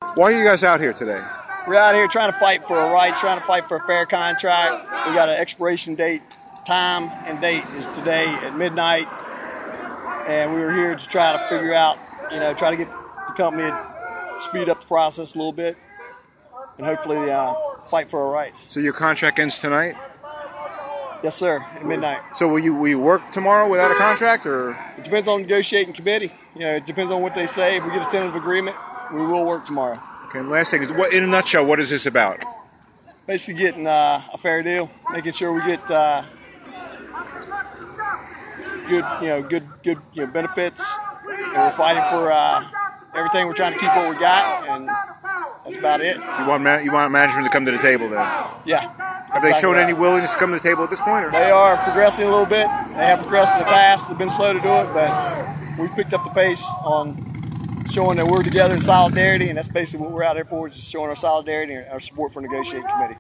Why are you guys out here today? We're out here trying to fight for a right, trying to fight for a fair contract. We got an expiration date, time and date is today at midnight. And we were here to try to figure out, try to get the company to speed up the process a little bit and hopefully fight for our rights. So your contract ends tonight? Yes, sir, at midnight. So will you work tomorrow without a contract, or? It depends on the negotiating committee. It depends on what they say. If we get a tentative agreement, we will work tomorrow. Okay, and last thing is, in a nutshell, what is this about? Basically getting a fair deal, making sure we get good benefits, and we're fighting for everything. We're trying to keep what we got, and that's about it. You want management to come to the table then? Yeah. Have they shown any willingness to come to the table at this point? Or? They are progressing a little bit. They have progressed in the past. They've been slow to do it, but we've picked up the pace on showing that we're together in solidarity, and that's basically what we're out there for, is just showing our solidarity and our support for the negotiating committee.